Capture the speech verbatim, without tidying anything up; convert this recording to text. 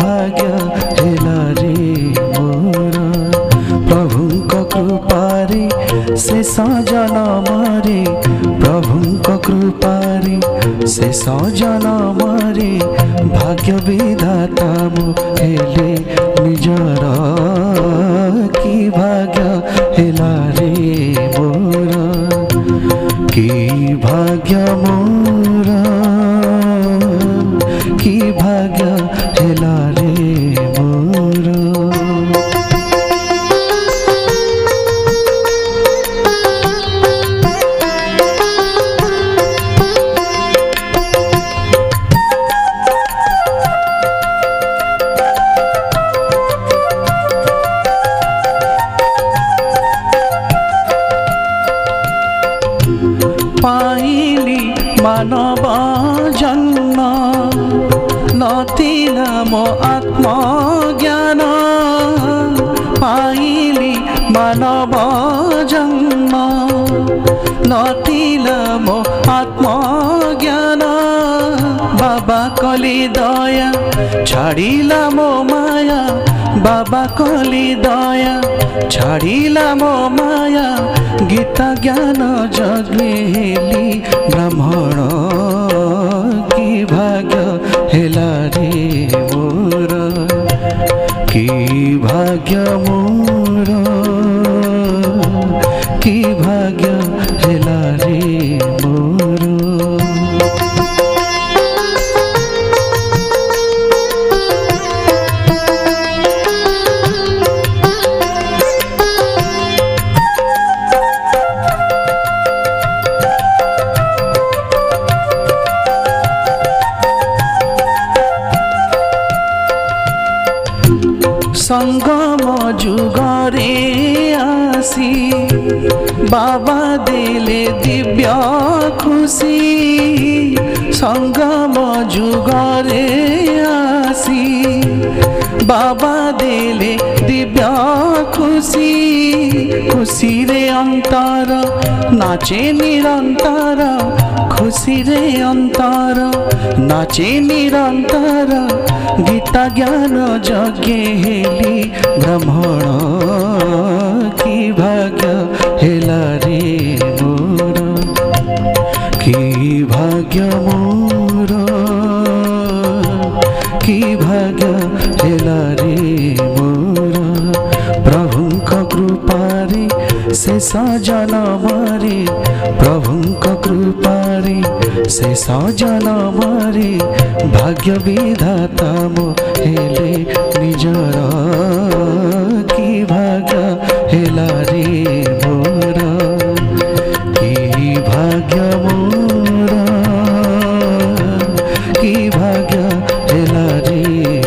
भाग्य हेला रे मोर प्रभुंक कृपारे शेष जनमरे प्रभुंक कृपारे शेष जनमरे भाग्य विधाता मु हेले निजर कि भाग्य हेला रे मोर कि भाग्य मोर कि भाग्य हेला रे मोर। पाइली मानव जन्म नथिला मो आत्मज्ञान पाइली मानव जन्म नथिला मो आत्मज्ञान बाबा कली दया छाड़िला मो माया बाबा कली दया छाड़िला मो माया गीता ज्ञान जगेली ब्राह्मण कि भाग्य हेला रे मोर कि भाग्य मोर कि भाग्य हेला रे मोर। संगम जुगरे आसी बाबा देले दिव्य खुशी संगम जुगरे आसी बाबा देले दिव्य खुशी खुशी रे अंतर नाचे निरंतर खुशी रे अंतर नाचे निरंतर गीता ज्ञान जगे हेली ब्राह्मण कि भाग्य हेला रे मोर कि भाग्य मोर कि भाग्य हेला रे मोर प्रभुंक कृपारे शेष जनमरे प्रभुंक कृपारे शेष जनमरे भाग्य विधाता मो हेले निजर कि भाग्य हेला रे मोर कि भाग्य मोर कि भाग्य हेला रे